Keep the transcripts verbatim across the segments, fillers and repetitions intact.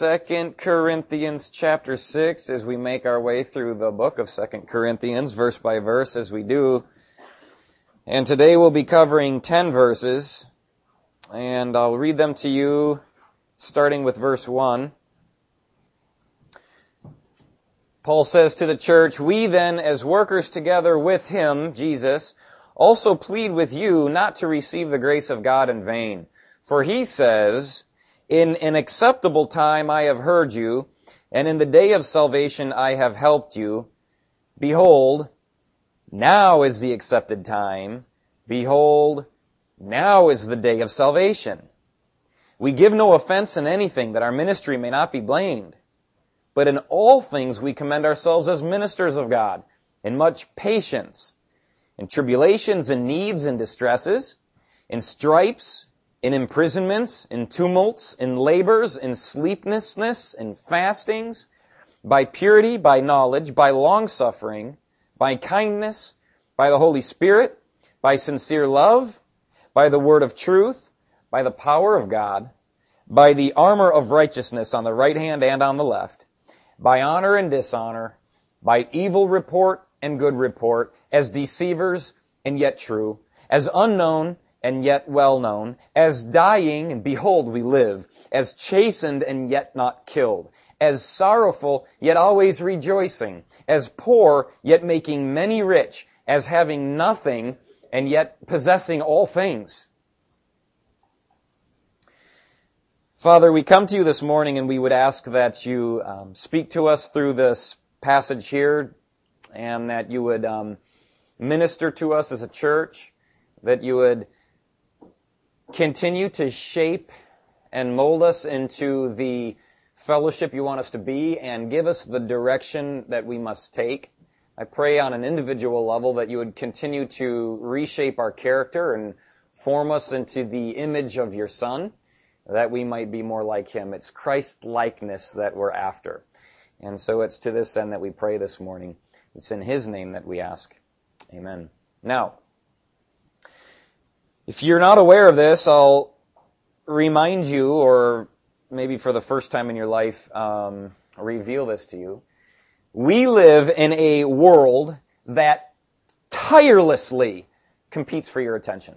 Second Corinthians chapter six as we make our way through the book of Second Corinthians, verse by verse as we do. And today we'll be covering ten verses, and I'll read them to you starting with verse one. Paul says to the church, "We then, as workers together with him, Jesus, also plead with you not to receive the grace of God in vain. For he says, In an acceptable time I have heard you, and in the day of salvation I have helped you. Behold, now is the accepted time. Behold, now is the day of salvation. We give no offense in anything, that our ministry may not be blamed. But in all things we commend ourselves as ministers of God, in much patience, in tribulations and needs and distresses, in stripes, in imprisonments, in tumults, in labors, in sleeplessness, in fastings, by purity, by knowledge, by long-suffering, by kindness, by the Holy Spirit, by sincere love, by the word of truth, by the power of God, by the armor of righteousness on the right hand and on the left, by honor and dishonor, by evil report and good report, as deceivers and yet true, as unknown and yet well known, as dying, and behold, we live, as chastened and yet not killed, as sorrowful, yet always rejoicing, as poor, yet making many rich, as having nothing, and yet possessing all things." Father, we come to you this morning and we would ask that you um, speak to us through this passage here, and that you would um, minister to us as a church, that you would continue to shape and mold us into the fellowship you want us to be, and give us the direction that we must take. I pray on an individual level that you would continue to reshape our character and form us into the image of your Son, that we might be more like him. It's Christ-likeness that we're after. And so it's to this end that we pray this morning. It's in his name that we ask. Amen. Now, if you're not aware of this, I'll remind you, or maybe for the first time in your life, um, reveal this to you. We live in a world that tirelessly competes for your attention.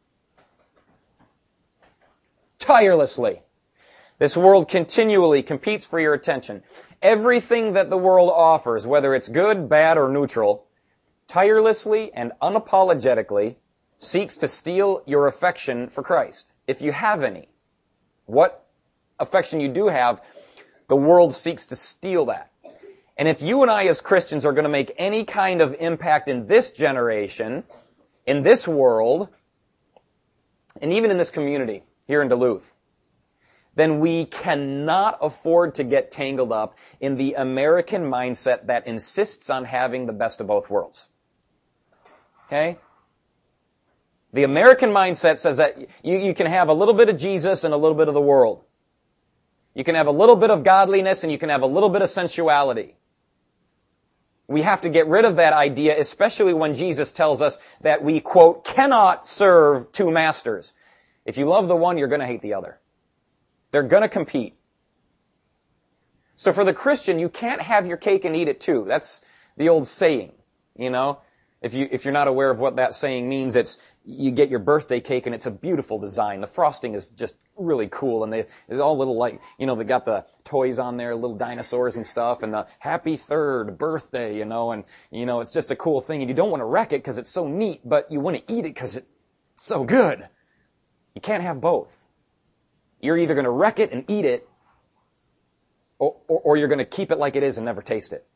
Tirelessly. This world continually competes for your attention. Everything that the world offers, whether it's good, bad, or neutral, tirelessly and unapologetically seeks to steal your affection for Christ. If you have any, what affection you do have, the world seeks to steal that. And if you and I as Christians are going to make any kind of impact in this generation, in this world, and even in this community here in Duluth, then we cannot afford to get tangled up in the American mindset that insists on having the best of both worlds. Okay? The American mindset says that you, you can have a little bit of Jesus and a little bit of the world. You can have a little bit of godliness and you can have a little bit of sensuality. We have to get rid of that idea, especially when Jesus tells us that we, quote, cannot serve two masters. If you love the one, you're going to hate the other. They're going to compete. So for the Christian, you can't have your cake and eat it too. That's the old saying, you know. If you, if you're not aware of what that saying means, it's, you get your birthday cake and it's a beautiful design. The frosting is just really cool, and they, it's all little like, you know, they got the toys on there, little dinosaurs and stuff, and the happy third birthday, you know, and, you know, it's just a cool thing, and you don't want to wreck it because it's so neat, but you want to eat it because it's so good. You can't have both. You're either going to wreck it and eat it, or, or, or you're going to keep it like it is and never taste it.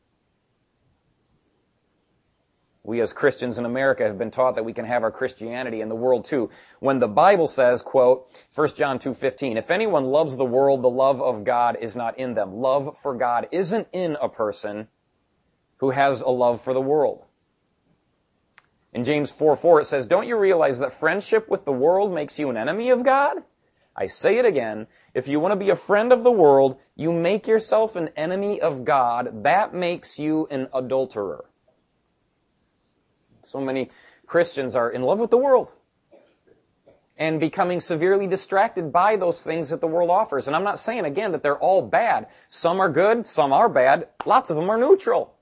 We as Christians in America have been taught that we can have our Christianity in the world too. When the Bible says, quote, First John two fifteen, "If anyone loves the world, the love of God is not in them." Love for God isn't in a person who has a love for the world. In James four four it says, "Don't you realize that friendship with the world makes you an enemy of God? I say it again, if you want to be a friend of the world, you make yourself an enemy of God. That makes you an adulterer." So many Christians are in love with the world. and becoming severely distracted by those things that the world offers. And I'm not saying, again, that they're all bad. Some are good, some are bad. Lots of them are neutral.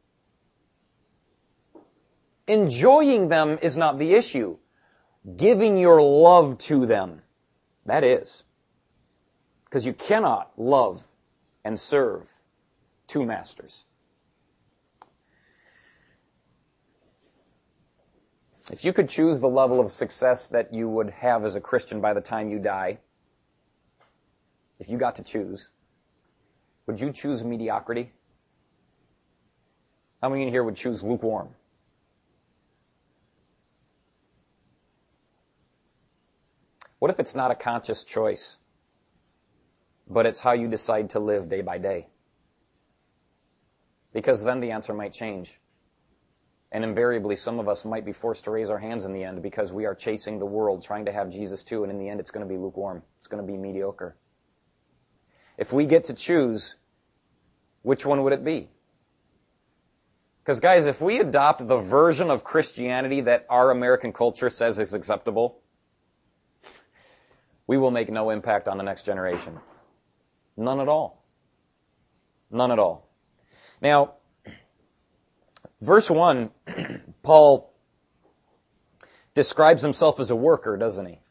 Enjoying them is not the issue. Giving your love to them, that is. Because you cannot love and serve two masters. If you could choose the level of success that you would have as a Christian by the time you die, if you got to choose, would you choose mediocrity? How many in here would choose lukewarm? What if it's not a conscious choice, but it's how you decide to live day by day? Because then the answer might change. And invariably, some of us might be forced to raise our hands in the end because we are chasing the world, trying to have Jesus too, and in the end it's going to be lukewarm. It's going to be mediocre. If we get to choose, which one would it be? Because guys, if we adopt the version of Christianity that our American culture says is acceptable, we will make no impact on the next generation. None at all. None at all. Now, verse one, Paul describes himself as a worker, doesn't he?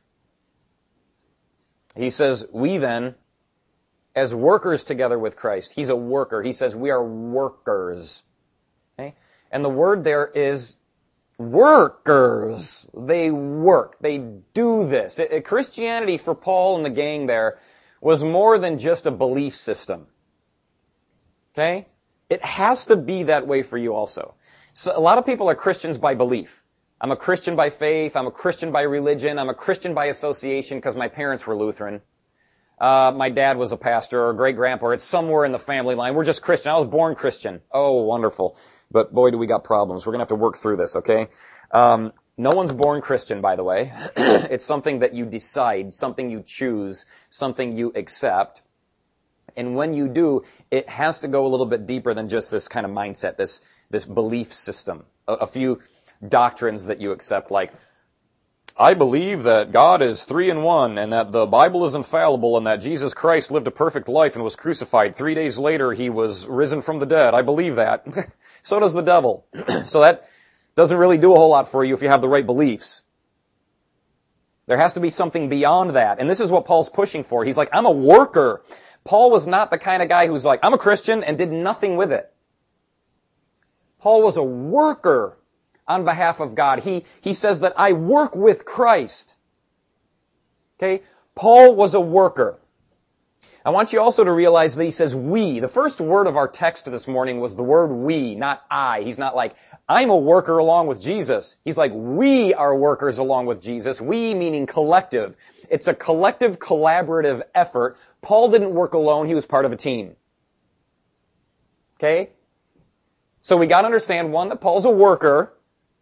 He says, we then, as workers together with Christ. He's a worker. He says we are workers. Okay? And the word there is workers. They work. They do this. It, it, Christianity for Paul and the gang there was more than just a belief system. Okay? It has to be that way for you also. So a lot of people are Christians by belief. I'm a Christian by faith. I'm a Christian by religion. I'm a Christian by association because my parents were Lutheran. Uh, my dad was a pastor or a great-grandpa. It's somewhere in the family line. We're just Christian. I was born Christian. Oh, wonderful. But boy, do we got problems. We're going to have to work through this, okay? Um, no one's born Christian, by the way. It's something that you decide, something you choose, something you accept. And when you do, it has to go a little bit deeper than just this kind of mindset, this this belief system. A, a few doctrines that you accept, like, I believe that God is three in one, and that the Bible is infallible, and that Jesus Christ lived a perfect life and was crucified. Three days later, he was risen from the dead. I believe that. So does the devil. So that doesn't really do a whole lot for you if you have the right beliefs. There has to be something beyond that. And this is what Paul's pushing for. He's like, I'm a worker. Paul was not the kind of guy who's like, I'm a Christian and did nothing with it. Paul was a worker on behalf of God. He, he says that I work with Christ. Okay? Paul was a worker. I want you also to realize that he says we. The first word of our text this morning was the word we, not I. He's not like, I'm a worker along with Jesus. He's like, we are workers along with Jesus. We meaning collective. It's a collective, collaborative effort. Paul didn't work alone. He was part of a team. Okay? So we got to understand, one, that Paul's a worker.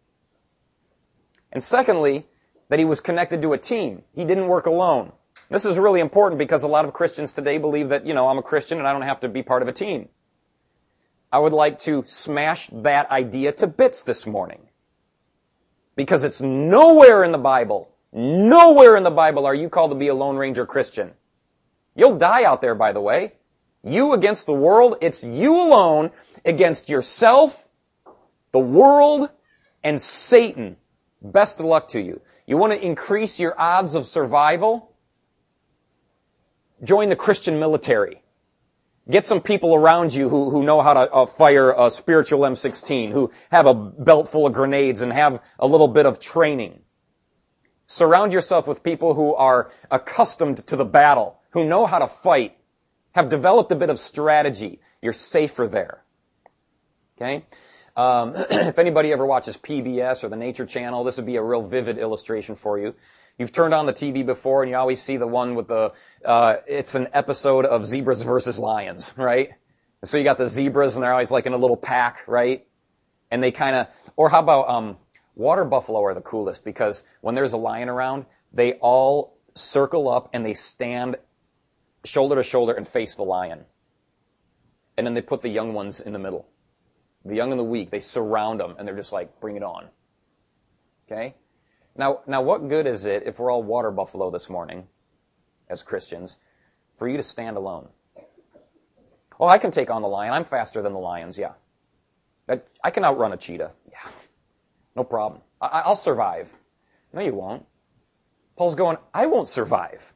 And secondly, that he was connected to a team. He didn't work alone. This is really important because a lot of Christians today believe that, you know, I'm a Christian and I don't have to be part of a team. I would like to smash that idea to bits this morning. Because it's nowhere in the Bible, nowhere in the Bible are you called to be a Lone Ranger Christian. You'll die out there, by the way. You against the world, it's you alone against yourself, the world, and Satan. Best of luck to you. You want to increase your odds of survival? Join the Christian military. Get some people around you who, who know how to uh, fire a spiritual M sixteen, who have a belt full of grenades and have a little bit of training. Surround yourself with people who are accustomed to the battle, who know how to fight, have developed a bit of strategy. You're safer there. Okay? Um, if anybody ever watches P B S or the Nature Channel, this would be a real vivid illustration for you. You've turned on the T V before and you always see the one with the, uh, it's an episode of zebras versus lions, right? And so you got the zebras and they're always like in a little pack, right? And they kind of, or how about, um, water buffalo are the coolest because when there's a lion around, they all circle up and they stand shoulder to shoulder and face the lion. And then they put the young ones in the middle. The young and the weak, they surround them and they're just like, bring it on. Okay? Now, now what good is it if we're all water buffalo this morning as Christians for you to stand alone? Oh, I can take on the lion. I'm faster than the lions, yeah. I can outrun a cheetah. Yeah, no problem. I, I'll survive. No, you won't. Paul's going, I won't survive.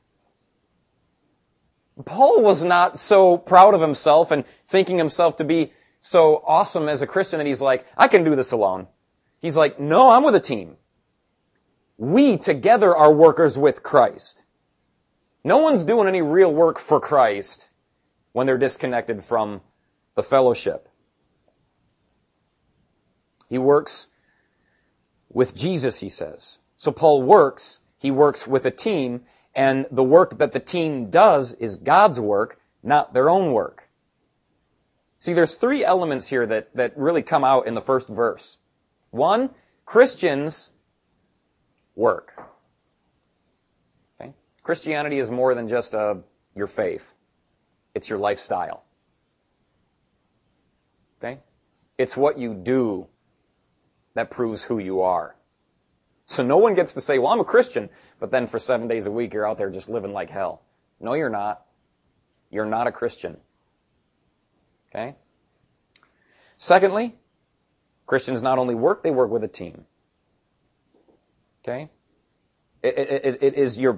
Paul was not so proud of himself and thinking himself to be so awesome as a Christian that he's like, I can do this alone. He's like, no, I'm with a team. We together are workers with Christ. No one's doing any real work for Christ when they're disconnected from the fellowship. He works with Jesus, he says. So Paul works, he works with a team, and the work that the team does is God's work, not their own work. See, there's three elements here that, that really come out in the first verse. One, Christians work. Okay? Christianity is more than just a, your faith. It's your lifestyle. Okay? It's what you do that proves who you are. So no one gets to say, well, I'm a Christian, but then for seven days a week you're out there just living like hell. No, you're not. You're not a Christian. Okay? Secondly, Christians not only work, they work with a team. Okay? It, it, it is your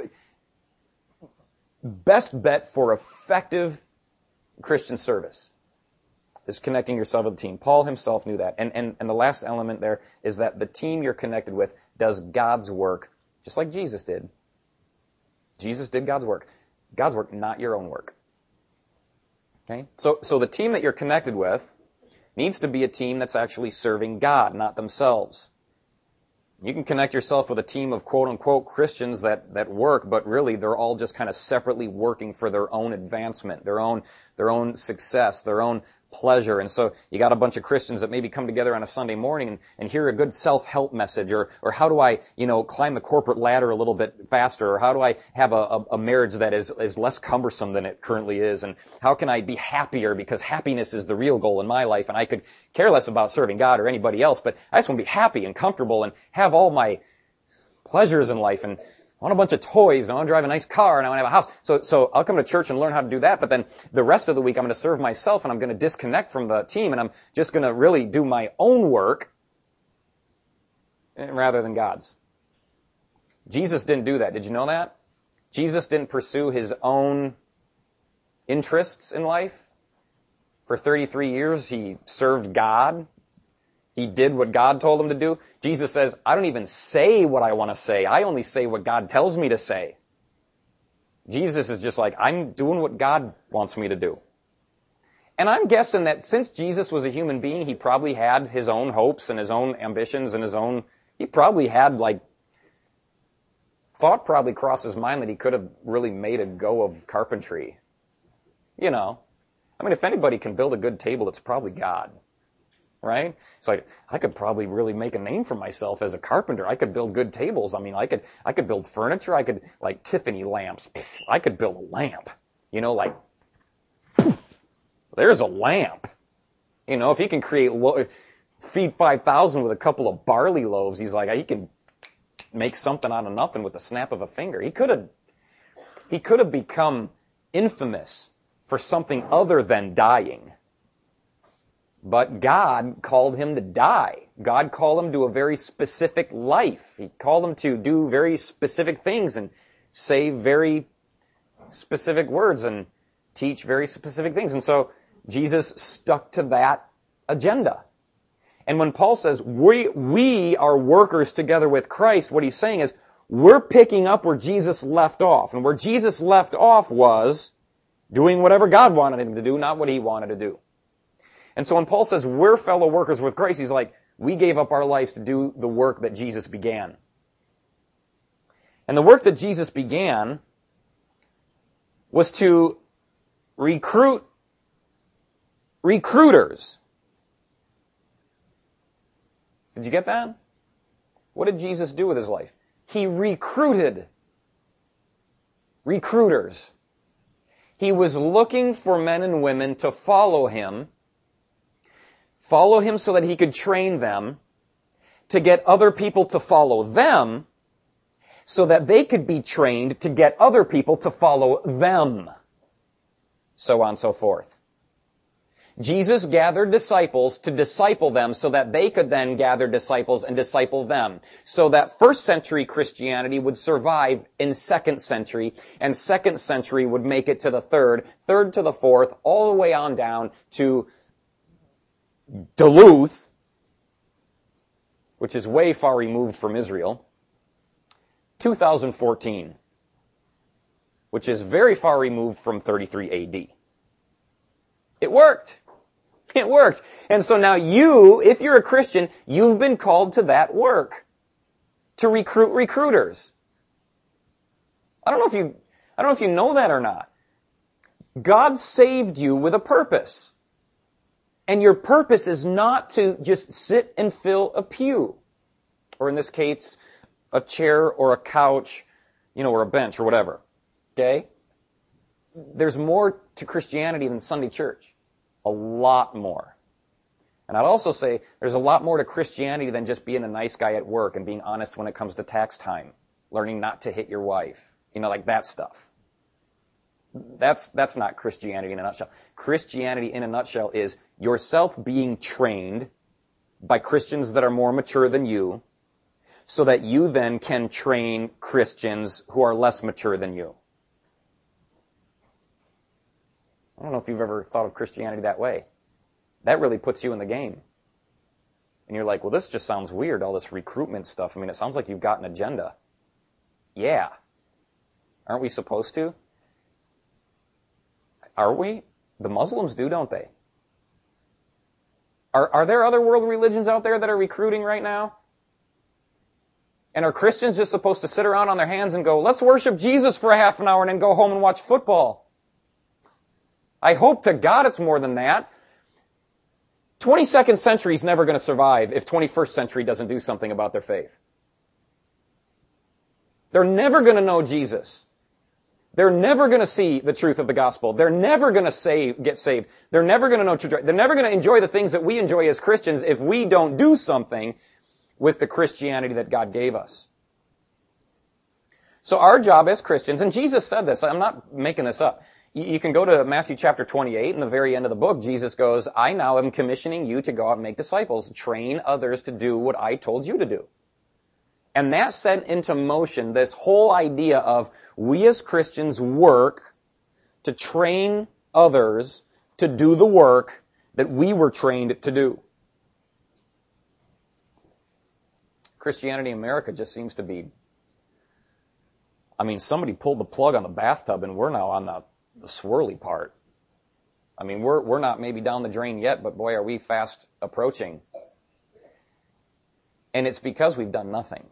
best bet for effective Christian service is connecting yourself with a team. Paul himself knew that. And, and, and the last element there is that the team you're connected with does God's work, just like Jesus did. Jesus did God's work. God's work, not your own work. Okay? So, so the team that you're connected with needs to be a team that's actually serving God, not themselves. You can connect yourself with a team of quote-unquote Christians that, that work, but really they're all just kind of separately working for their own advancement, their own, their own success, their own pleasure. And so you got a bunch of Christians that maybe come together on a Sunday morning and, and hear a good self-help message, or, or how do I, you know, climb the corporate ladder a little bit faster, or how do I have a, a, a marriage that is, is less cumbersome than it currently is, and how can I be happier because happiness is the real goal in my life, and I could care less about serving God or anybody else, but I just want to be happy and comfortable and have all my pleasures in life, and I want a bunch of toys, and I want to drive a nice car, and I want to have a house. So, so I'll come to church and learn how to do that, but then the rest of the week I'm going to serve myself, and I'm going to disconnect from the team, and I'm just going to really do my own work rather than God's. Jesus didn't do that. Did you know that? Jesus didn't pursue his own interests in life. For thirty-three years, he served God. He did what God told him to do. Jesus says, I don't even say what I want to say. I only say what God tells me to say. Jesus is just like, I'm doing what God wants me to do. And I'm guessing that since Jesus was a human being, he probably had his own hopes and his own ambitions and his own, he probably had like, thought probably crossed his mind that he could have really made a go of carpentry. You know, I mean, if anybody can build a good table, it's probably God. Right? It's like, I could probably really make a name for myself as a carpenter. I could build good tables. I mean, I could, I could build furniture. I could, like, Tiffany lamps. Pff, I could build a lamp. You know, like, poof, there's a lamp. You know, if he can create, lo- feed five thousand with a couple of barley loaves, he's like, he can make something out of nothing with the snap of a finger. He could have, he could have become infamous for something other than dying. But God called him to die. God called him to a very specific life. He called him to do very specific things and say very specific words and teach very specific things. And so Jesus stuck to that agenda. And when Paul says we, we are workers together with Christ, what he's saying is we're picking up where Jesus left off. And where Jesus left off was doing whatever God wanted him to do, not what he wanted to do. And so when Paul says we're fellow workers with Christ, he's like, we gave up our lives to do the work that Jesus began. And the work that Jesus began was to recruit recruiters. Did you get that? What did Jesus do with his life? He recruited recruiters. He was looking for men and women to follow him Follow him so that he could train them, to get other people to follow them so that they could be trained to get other people to follow them. So on and so forth. Jesus gathered disciples to disciple them so that they could then gather disciples and disciple them. So that first century Christianity would survive in second century, and second century would make it to the third, third to the fourth, all the way on down to Duluth, which is way far removed from Israel, two thousand fourteen, which is very far removed from thirty-three A D. It worked. It worked. And so now you, if you're a Christian, you've been called to that work. To recruit recruiters. I don't know if you, I don't know if you know that or not. God saved you with a purpose. And your purpose is not to just sit and fill a pew. Or in this case, a chair or a couch, you know, or a bench or whatever. Okay? There's more to Christianity than Sunday church. A lot more. And I'd also say there's a lot more to Christianity than just being a nice guy at work and being honest when it comes to tax time. Learning not to hit your wife. You know, like that stuff. That's, that's not Christianity in a nutshell. Christianity in a nutshell is yourself being trained by Christians that are more mature than you, so that you then can train Christians who are less mature than you. I don't know if you've ever thought of Christianity that way. That really puts you in the game. And you're like, well, this just sounds weird, all this recruitment stuff. I mean, it sounds like you've got an agenda. Yeah. Aren't we supposed to? Are we? The Muslims do, don't they? Are, are there other world religions out there that are recruiting right now? And are Christians just supposed to sit around on their hands and go, let's worship Jesus for a half an hour and then go home and watch football? I hope to God it's more than that. twenty-second century is never going to survive if twenty-first century doesn't do something about their faith. They're never going to know Jesus. They're never going to see the truth of the gospel. They're never going to save, get saved. They're never going to know truth. They're never going to enjoy the things that we enjoy as Christians if we don't do something with the Christianity that God gave us. So our job as Christians, and Jesus said this, I'm not making this up. You can go to Matthew chapter twenty-eight, in the very end of the book, Jesus goes, I now am commissioning you to go out and make disciples, train others to do what I told you to do. And that set into motion this whole idea of we as Christians work to train others to do the work that we were trained to do. Christianity in America just seems to be, I mean, somebody pulled the plug on the bathtub and we're now on the the swirly part. I mean, we're we're not maybe down the drain yet, but boy, are we fast approaching. And it's because we've done nothing.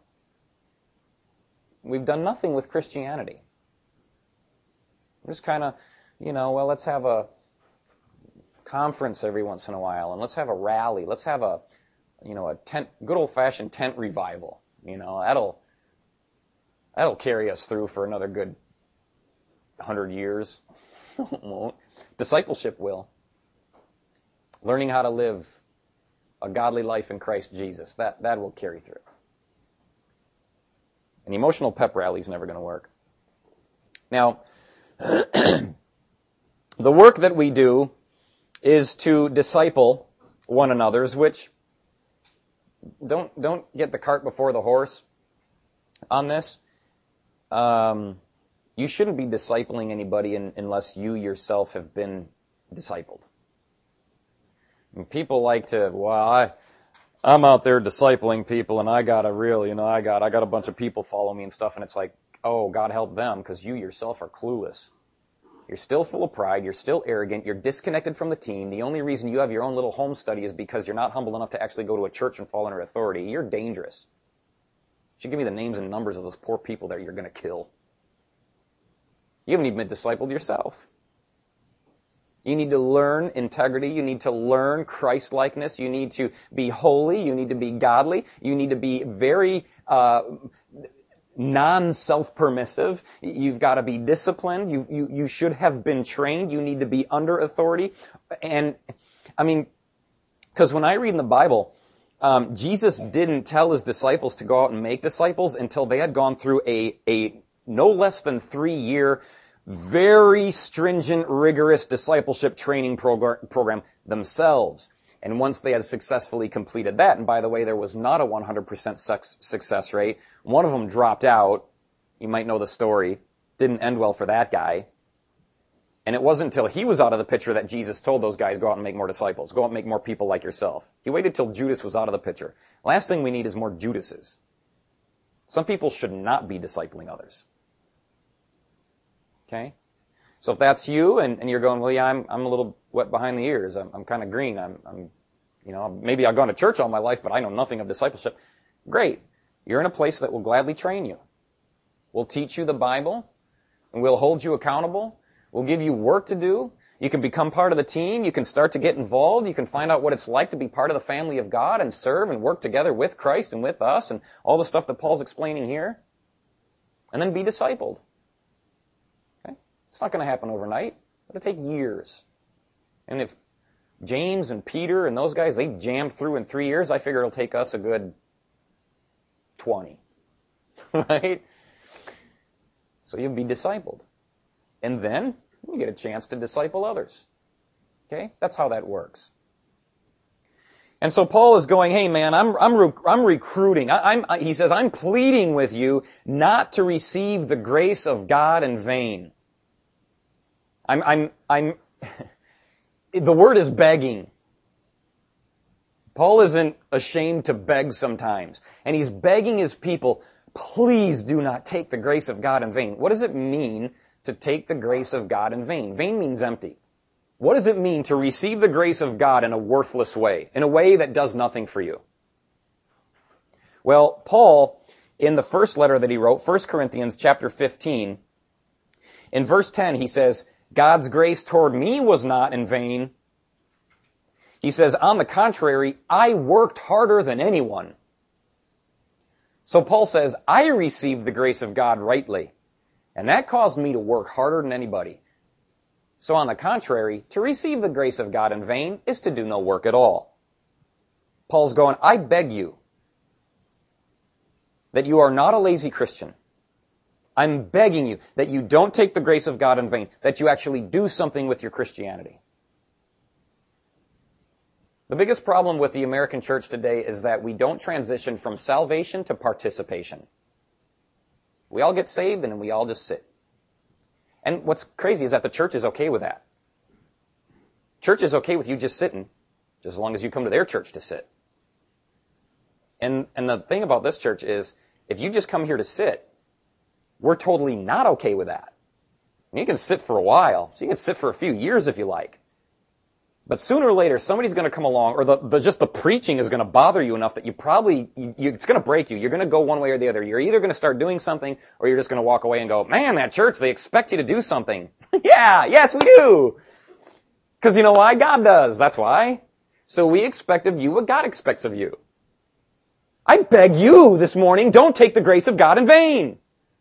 We've done nothing with Christianity. We're just kind of, you know, well, let's have a conference every once in a while, and let's have a rally. Let's have a, you know, a tent, good old-fashioned tent revival. You know, that'll that'll carry us through for another good hundred years. Won't. Discipleship will. Learning how to live a godly life in Christ Jesus. That, that will carry through. An emotional pep rally is never going to work. Now, the work that we do is to disciple one another's, which don't, don't get the cart before the horse on this. Um, You shouldn't be discipling anybody in, unless you yourself have been discipled. And people like to, well, I, I'm out there discipling people and I got a real, you know, I got, I got a bunch of people follow me and stuff, and it's like, oh, God help them, because you yourself are clueless. You're still full of pride. You're still arrogant. You're disconnected from the team. The only reason you have your own little home study is because you're not humble enough to actually go to a church and fall under authority. You're dangerous. You should give me the names and numbers of those poor people that you're going to kill. You haven't even been discipled yourself. You need to learn integrity. You need to learn Christ-likeness. You need to be holy. You need to be godly. You need to be very uh, non-self-permissive. You've got to be disciplined. You, you, you should have been trained. You need to be under authority. And, I mean, because when I read in the Bible, Um, Jesus didn't tell his disciples to go out and make disciples until they had gone through a, a no less than three year, very stringent, rigorous discipleship training progr- program themselves. And once they had successfully completed that, and by the way, there was not a one hundred percent success rate. One of them dropped out. You might know the story. Didn't end well for that guy. And it wasn't until he was out of the picture that Jesus told those guys, go out and make more disciples. Go out and make more people like yourself. He waited till Judas was out of the picture. Last thing we need is more Judases. Some people should not be discipling others. Okay? So if that's you and, and you're going, well, yeah, I'm, I'm a little wet behind the ears. I'm, I'm kind of green. I'm, I'm, you know, maybe I've gone to church all my life, but I know nothing of discipleship. Great. You're in a place that will gladly train you. We'll teach you the Bible and we'll hold you accountable. We'll give you work to do. You can become part of the team. You can start to get involved. You can find out what it's like to be part of the family of God and serve and work together with Christ and with us and all the stuff that Paul's explaining here. And then be discipled. Okay? It's not going to happen overnight. It'll take years. And if James and Peter and those guys, they jammed through in three years, I figure it'll take us a good twenty. Right? So you'll be discipled. And then you get a chance to disciple others. Okay? That's how that works. And so Paul is going, hey man, I'm, I'm, rec- I'm recruiting. I, I'm, I, he says, I'm pleading with you not to receive the grace of God in vain. I'm, I'm, I'm, the word is begging. Paul isn't ashamed to beg sometimes. And he's begging his people, please do not take the grace of God in vain. What does it mean to take the grace of God in vain? Vain means empty. What does it mean to receive the grace of God in a worthless way, in a way that does nothing for you? Well, Paul, in the first letter that he wrote, First Corinthians chapter fifteen, in verse ten, he says, God's grace toward me was not in vain. He says, on the contrary, I worked harder than anyone. So Paul says, I received the grace of God rightly. And that caused me to work harder than anybody. So on the contrary, to receive the grace of God in vain is to do no work at all. Paul's going, I beg you that you are not a lazy Christian. I'm begging you that you don't take the grace of God in vain, that you actually do something with your Christianity. The biggest problem with the American church today is that we don't transition from salvation to participation. We all get saved and we all just sit. And what's crazy is that the church is okay with that. Church is okay with you just sitting, just as long as you come to their church to sit. And, and the thing about this church is, if you just come here to sit, we're totally not okay with that. And you can sit for a while. So you can sit for a few years if you like. But sooner or later, somebody's going to come along, or the, the just the preaching is going to bother you enough that you probably, you, you, it's going to break you. You're going to go one way or the other. You're either going to start doing something, or you're just going to walk away and go, man, that church, they expect you to do something. Yeah, yes, we do. Because you know why? God does. That's why. So we expect of you what God expects of you. I beg you this morning, don't take the grace of God in vain.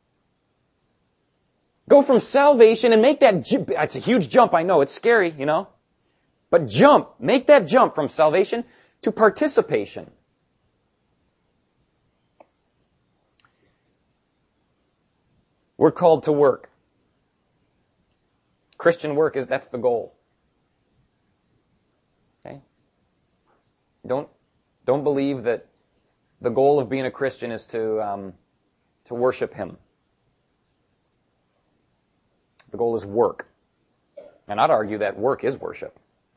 Go from salvation and make that, it's a huge jump, I know, it's scary, you know. But jump, make that jump from salvation to participation. We're called to work. Christian work is, that's the goal. Okay? Don't, don't believe that the goal of being a Christian is to, um, to worship Him. The goal is work. And I'd argue that work is worship.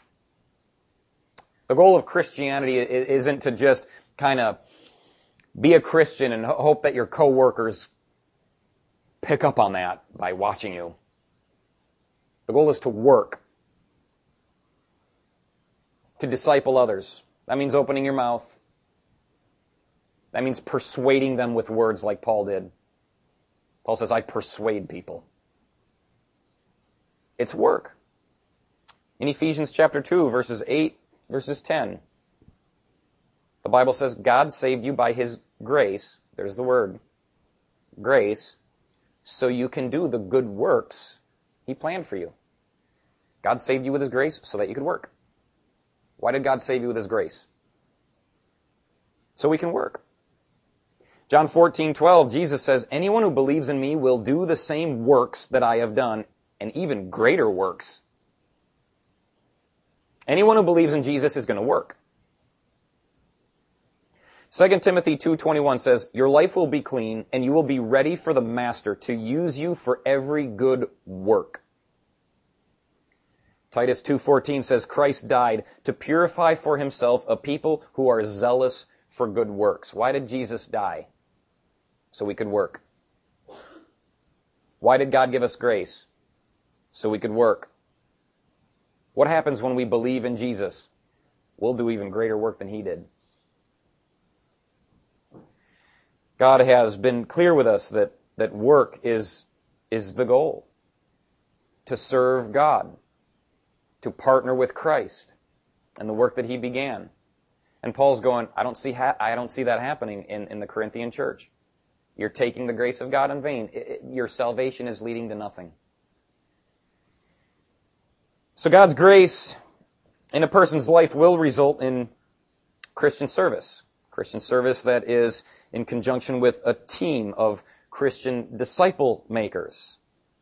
The goal of Christianity isn't to just kind of be a Christian and hope that your coworkers pick up on that by watching you. The goal is to work, to disciple others. That means opening your mouth. That means persuading them with words like Paul did. Paul says, I persuade people. It's work. In Ephesians chapter two, verses eight, verses ten, the Bible says, God saved you by His grace, there's the word, grace, so you can do the good works He planned for you. God saved you with His grace so that you could work. Why did God save you with His grace? so we can work. John fourteen twelve, Jesus says, anyone who believes in me will do the same works that I have done, and even greater works. Anyone who believes in Jesus is going to work. Second Timothy two twenty-one says, your life will be clean, and you will be ready for the master to use you for every good work. Titus two fourteen says, Christ died to purify for himself a people who are zealous for good works. Why did Jesus die? So we could work. Why did God give us grace? So we could work. What happens when we believe in Jesus? We'll do even greater work than he did. God has been clear with us that, that work is, is the goal. To serve God. To partner with Christ. And the work that he began. And Paul's going, I don't see ha- I don't see that happening in, in the Corinthian church. You're taking the grace of God in vain. It, it, your salvation is leading to nothing. So God's grace in a person's life will result in Christian service. Christian service that is in conjunction with a team of Christian disciple makers.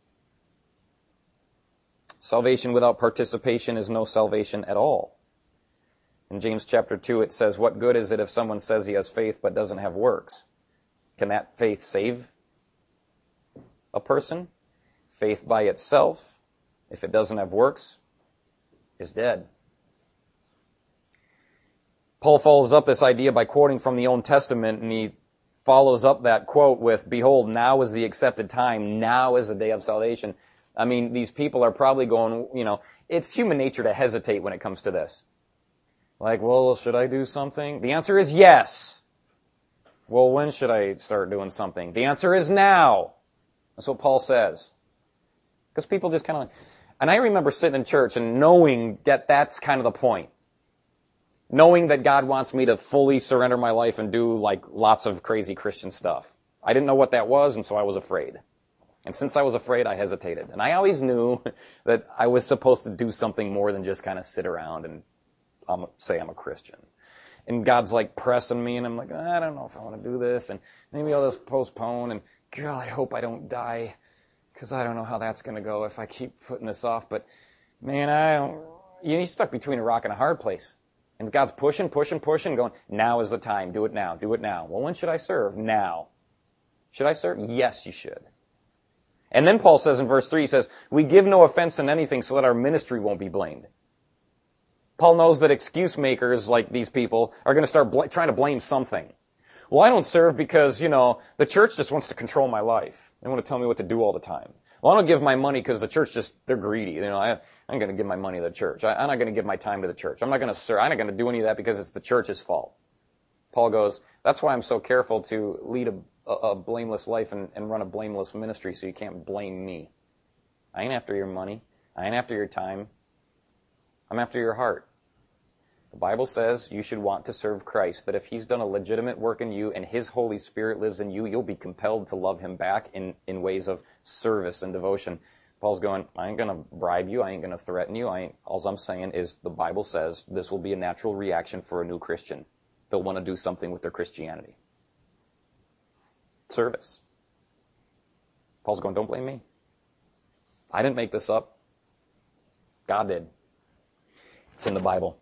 Salvation without participation is no salvation at all. In James chapter two it says, what good is it if someone says he has faith but doesn't have works? Can that faith save a person? Faith by itself, if it doesn't have works, is dead. Paul follows up this idea by quoting from the Old Testament, and he follows up that quote with, behold, now is the accepted time, now is the day of salvation. I mean, these people are probably going, you know, it's human nature to hesitate when it comes to this. Like, well, should I do something? The answer is yes. Well, when should I start doing something? The answer is now. That's what Paul says. Because people just kind of like, and I remember sitting in church and knowing that that's kind of the point. Knowing that God wants me to fully surrender my life and do like lots of crazy Christian stuff. I didn't know what that was, and so I was afraid. And since I was afraid, I hesitated. And I always knew that I was supposed to do something more than just kind of sit around and um, say I'm a Christian. And God's like pressing me, and I'm like, I don't know if I want to do this, and maybe I'll just postpone, and God, I hope I don't die, because I don't know how that's going to go if I keep putting this off. But man, I don't, you know, you're stuck between a rock and a hard place. And God's pushing, pushing, pushing, going, now is the time, do it now, do it now. Well, when should I serve? Now. Should I serve? Yes, you should. And then Paul says in verse three, he says, we give no offense in anything so that our ministry won't be blamed. Paul knows that excuse makers like these people are going to start bl- trying to blame something. Well, I don't serve because, you know, the church just wants to control my life. They want to tell me what to do all the time. Well, I don't give my money because the church just, they're greedy. You know, I, I'm going to give my money to the church. I, I'm not going to give my time to the church. I'm not going to serve. I'm not going to do any of that because it's the church's fault. Paul goes, that's why I'm so careful to lead a, a, a blameless life and, and run a blameless ministry so you can't blame me. I ain't after your money. I ain't after your time. I'm after your heart. The Bible says you should want to serve Christ, that if he's done a legitimate work in you and his Holy Spirit lives in you, you'll be compelled to love him back in, in ways of service and devotion. Paul's going, I ain't going to bribe you. I ain't going to threaten you. I ain't, all I'm saying is the Bible says this will be a natural reaction for a new Christian. They'll want to do something with their Christianity. Service. Paul's going, don't blame me. I didn't make this up. God did. It's in the Bible.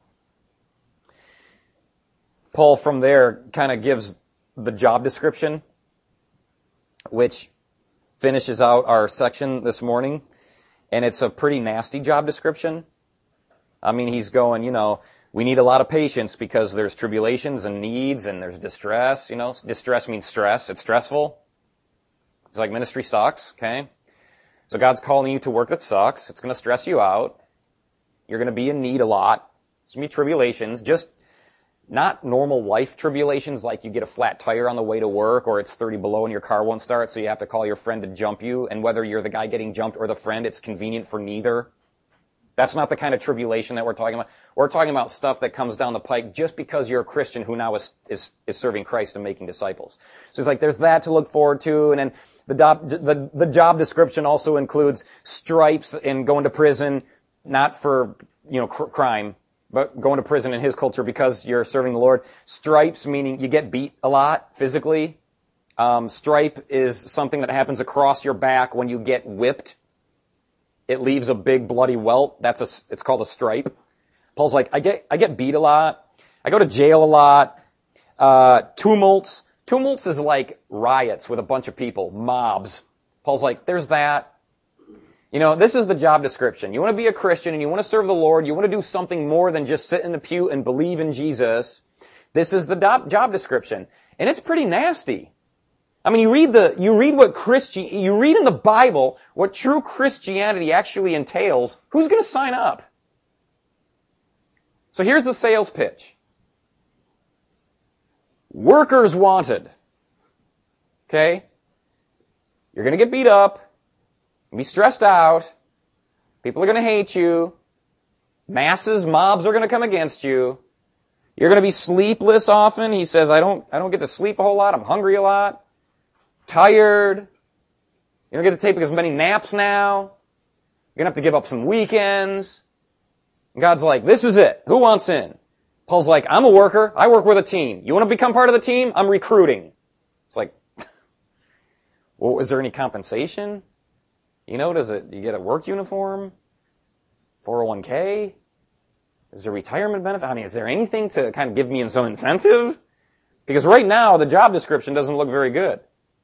Paul from there kind of gives the job description, which finishes out our section this morning. And it's a pretty nasty job description. I mean, he's going, you know, we need a lot of patience because there's tribulations and needs and there's distress, you know. Distress means stress. It's stressful. It's like ministry sucks, okay? So God's calling you to work that sucks. It's going to stress you out. You're going to be in need a lot. There's going to be tribulations. Just not normal life tribulations like you get a flat tire on the way to work or it's thirty below and your car won't start so you have to call your friend to jump you. And whether you're the guy getting jumped or the friend, it's convenient for neither. That's not the kind of tribulation that we're talking about. We're talking about stuff that comes down the pike just because you're a Christian who now is, is, is serving Christ and making disciples. So it's like there's that to look forward to. And then the, do, the, the job description also includes stripes and going to prison, not for, you know, cr- crime, but going to prison in his culture because you're serving the Lord. Stripes, meaning you get beat a lot physically. Um, stripe is something that happens across your back when you get whipped. It leaves a big bloody welt. That's a, it's called a stripe. Paul's like, I get, I get beat a lot. I go to jail a lot. Uh, tumults. Tumults is like riots with a bunch of people, mobs. Paul's like, there's that. You know, this is the job description. You want to be a Christian and you want to serve the Lord. You want to do something more than just sit in the pew and believe in Jesus. This is the do- job description. And it's pretty nasty. I mean, you read the, you read what Christian, you read in the Bible what true Christianity actually entails. Who's going to sign up? So here's the sales pitch. Workers wanted. Okay? You're going to get beat up. Be stressed out. People are going to hate you. Masses, mobs are going to come against you. You're going to be sleepless often. He says, I don't, I don't get to sleep a whole lot. I'm hungry a lot. Tired. You don't get to take as many naps now. You're going to have to give up some weekends. And God's like, this is it. Who wants in? Paul's like, I'm a worker. I work with a team. You want to become part of the team? I'm recruiting. It's like, well, is there any compensation? You know, does it, you get a work uniform? four oh one k? Is there retirement benefit? I mean, is there anything to kind of give me some incentive? Because right now, the job description doesn't look very good.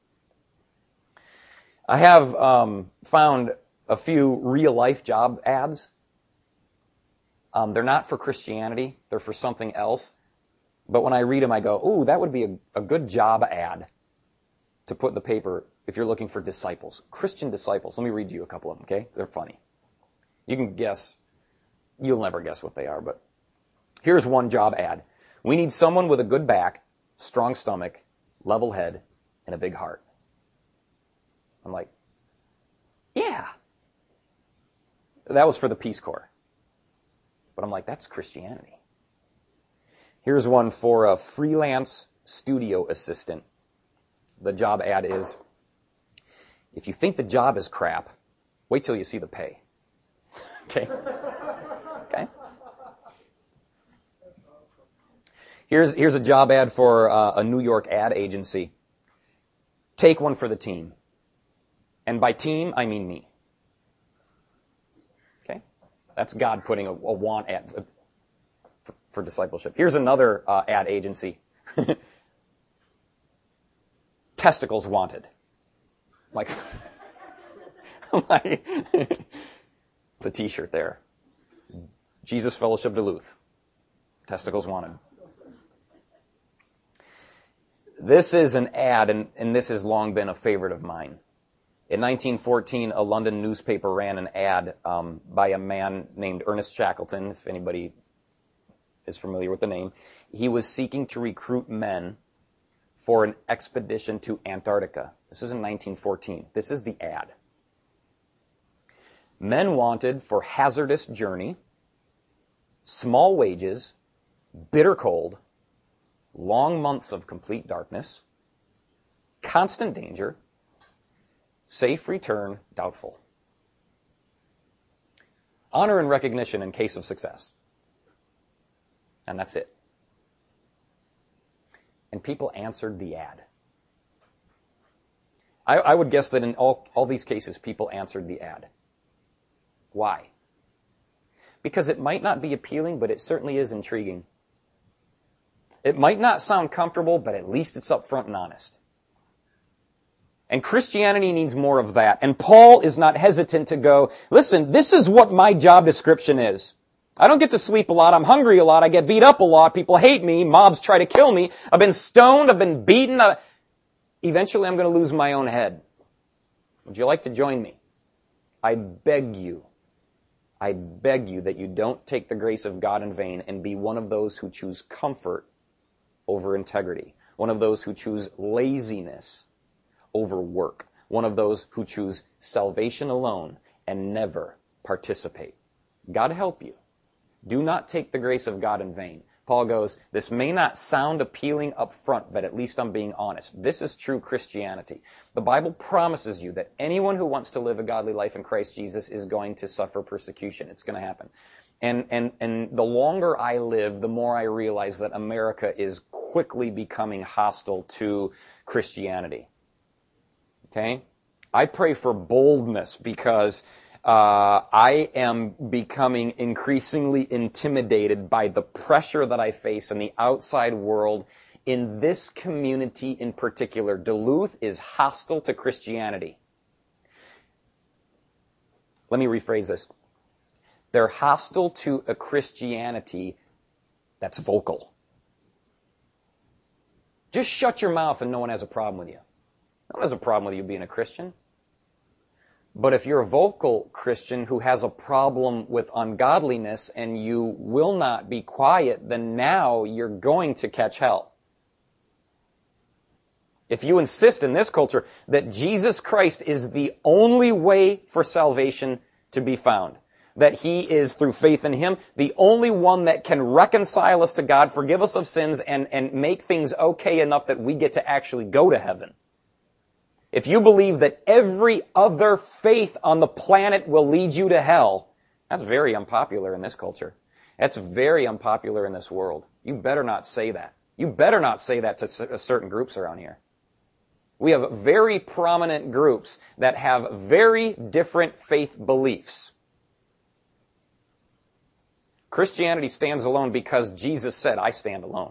I have um, found a few real-life job ads. Um, they're not for Christianity. They're for something else. But when I read them, I go, ooh, that would be a, a good job ad to put in the paper if you're looking for disciples, Christian disciples. Let me read you a couple of them, okay? They're funny. You can guess. You'll never guess what they are, but here's one job ad. We need someone with a good back, strong stomach, level head, and a big heart. I'm like, yeah. That was for the Peace Corps. But I'm like, that's Christianity. Here's one for a freelance studio assistant. The job ad is, if you think the job is crap, wait till you see the pay. Okay? Okay? Here's, here's a job ad for uh, a New York ad agency. Take one for the team. And by team, I mean me. Okay? That's God putting a, a want ad for, for discipleship. Here's another uh, ad agency. Testicles wanted. Like, like it's a t-shirt there. Jesus Fellowship Duluth. Testicles wanted. This is an ad, and, and this has long been a favorite of mine. In nineteen fourteen, a London newspaper ran an ad um, by a man named Ernest Shackleton, if anybody is familiar with the name. He was seeking to recruit men for an expedition to Antarctica. This is in nineteen fourteen. This is the ad. Men wanted for hazardous journey, small wages, bitter cold, long months of complete darkness, constant danger, safe return, doubtful. Honor and recognition in case of success. And that's it. And people answered the ad. I, I would guess that in all, all these cases, people answered the ad. Why? Because it might not be appealing, but it certainly is intriguing. It might not sound comfortable, but at least it's upfront and honest. And Christianity needs more of that. And Paul is not hesitant to go, listen, this is what my job description is. I don't get to sleep a lot. I'm hungry a lot. I get beat up a lot. People hate me. Mobs try to kill me. I've been stoned. I've been beaten. I... Eventually, I'm going to lose my own head. Would you like to join me? I beg you. I beg you that you don't take the grace of God in vain and be one of those who choose comfort over integrity. One of those who choose laziness over work. One of those who choose salvation alone and never participate. God help you. Do not take the grace of God in vain. Paul goes, this may not sound appealing up front, but at least I'm being honest. This is true Christianity. The Bible promises you that anyone who wants to live a godly life in Christ Jesus is going to suffer persecution. It's going to happen. And, and, and the longer I live, the more I realize that America is quickly becoming hostile to Christianity. Okay? I pray for boldness because uh, I am becoming increasingly intimidated by the pressure that I face in the outside world. In this community in particular, Duluth is hostile to Christianity. Let me rephrase this. They're hostile to a Christianity that's vocal. Just shut your mouth and no one has a problem with you. No one has a problem with you being a Christian. But if you're a vocal Christian who has a problem with ungodliness and you will not be quiet, then now you're going to catch hell. If you insist in this culture that Jesus Christ is the only way for salvation to be found, that He is, through faith in Him, the only one that can reconcile us to God, forgive us of sins, and, and make things okay enough that we get to actually go to heaven. If you believe that every other faith on the planet will lead you to hell, that's very unpopular in this culture. That's very unpopular in this world. You better not say that. You better not say that to certain groups around here. We have very prominent groups that have very different faith beliefs. Christianity stands alone because Jesus said, I stand alone.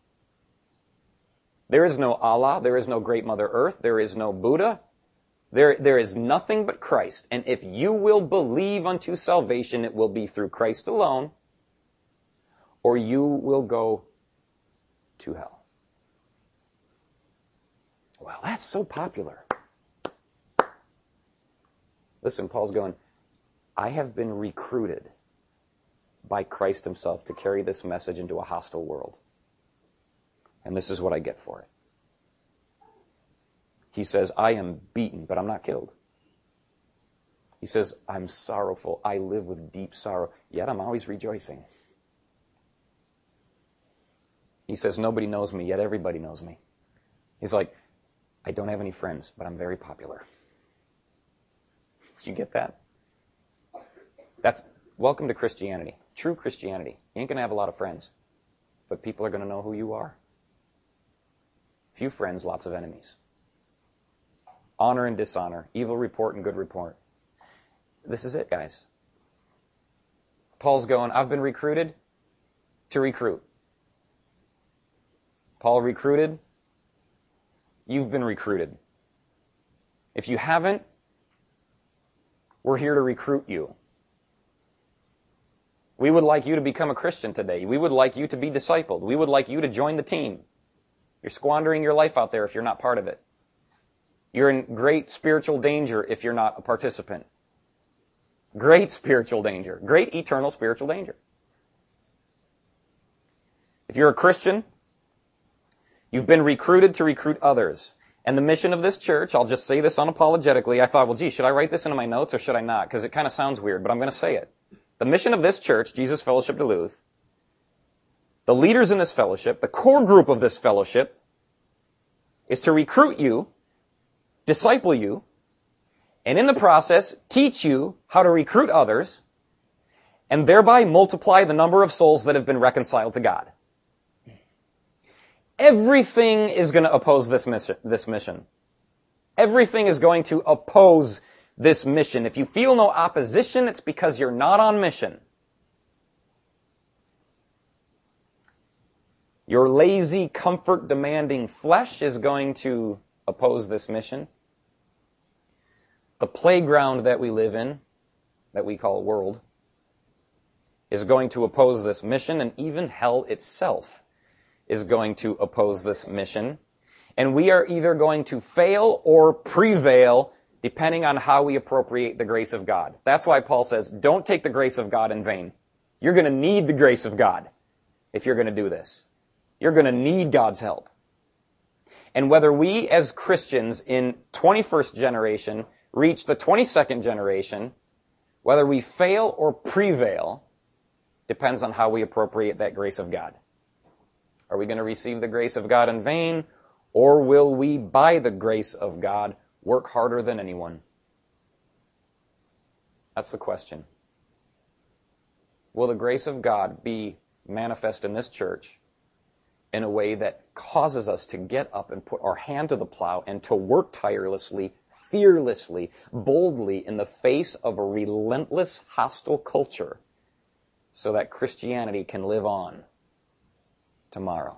There is no Allah, there is no Great Mother Earth, there is no Buddha. There, there is nothing but Christ. And if you will believe unto salvation, it will be through Christ alone, or you will go to hell. Well, that's so popular. Listen, Paul's going, I have been recruited by Christ Himself to carry this message into a hostile world. And this is what I get for it. He says, I am beaten, but I'm not killed. He says, I'm sorrowful. I live with deep sorrow, yet I'm always rejoicing. He says, nobody knows me, yet everybody knows me. He's like, I don't have any friends, but I'm very popular. Did you get that? That's welcome to Christianity. True Christianity. You ain't going to have a lot of friends, but people are going to know who you are. Few friends, lots of enemies. Honor and dishonor. Evil report and good report. This is it, guys. Paul's going, I've been recruited to recruit. Paul recruited. You've been recruited. If you haven't, we're here to recruit you. We would like you to become a Christian today. We would like you to be discipled. We would like you to join the team. You're squandering your life out there if you're not part of it. You're in great spiritual danger if you're not a participant. Great spiritual danger. Great eternal spiritual danger. If you're a Christian, you've been recruited to recruit others. And the mission of this church, I'll just say this unapologetically. I thought, well, gee, should I write this into my notes or should I not? Because it kind of sounds weird, but I'm going to say it. The mission of this church, Jesus Fellowship Duluth, the leaders in this fellowship, the core group of this fellowship, is to recruit you, disciple you, and in the process, teach you how to recruit others, and thereby multiply the number of souls that have been reconciled to God. Everything is going to oppose this mission. This mission. Everything is going to oppose this mission. If you feel no opposition, it's because you're not on mission. Your lazy, comfort-demanding flesh is going to oppose this mission. The playground that we live in, that we call world, is going to oppose this mission, and even hell itself is going to oppose this mission. And we are either going to fail or prevail depending on how we appropriate the grace of God. That's why Paul says, don't take the grace of God in vain. You're going to need the grace of God if you're going to do this. You're going to need God's help. And whether we as Christians in twenty-first generation reach the twenty-second generation, whether we fail or prevail, depends on how we appropriate that grace of God. Are we going to receive the grace of God in vain, or will we, by the grace of God, work harder than anyone? That's the question. will the grace of God be manifest in this church in a way that causes us to get up and put our hand to the plow and to work tirelessly, fearlessly, boldly in the face of a relentless, hostile culture so that Christianity can live on tomorrow.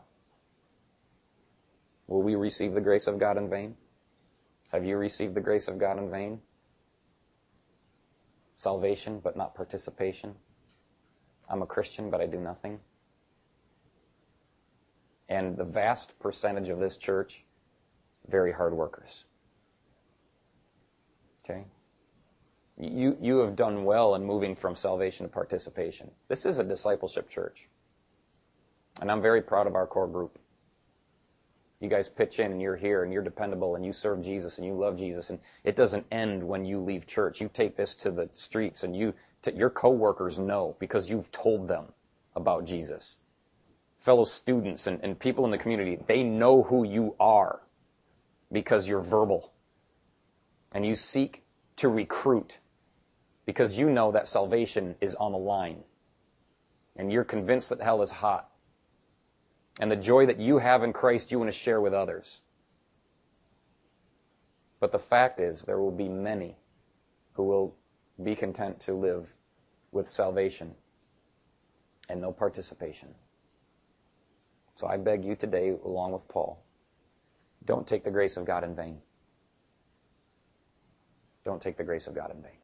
Will we receive the grace of God in vain? Have you received the grace of God in vain? Salvation, but not participation. I'm a Christian, but I do nothing. And the vast percentage of this church, very hard workers. Okay? You, you have done well in moving from salvation to participation. This is a discipleship church. And I'm very proud of our core group. You guys pitch in and you're here and you're dependable and you serve Jesus and you love Jesus, and it doesn't end when you leave church. You take this to the streets and you, t- your coworkers know because you've told them about Jesus. Fellow students and, and people in the community, they know who you are because you're verbal. And you seek to recruit because you know that salvation is on the line. And you're convinced that hell is hot. And the joy that you have in Christ, you want to share with others. But the fact is, there will be many who will be content to live with salvation and no participation. So I beg you today, along with Paul, don't take the grace of God in vain. Don't take the grace of God in vain.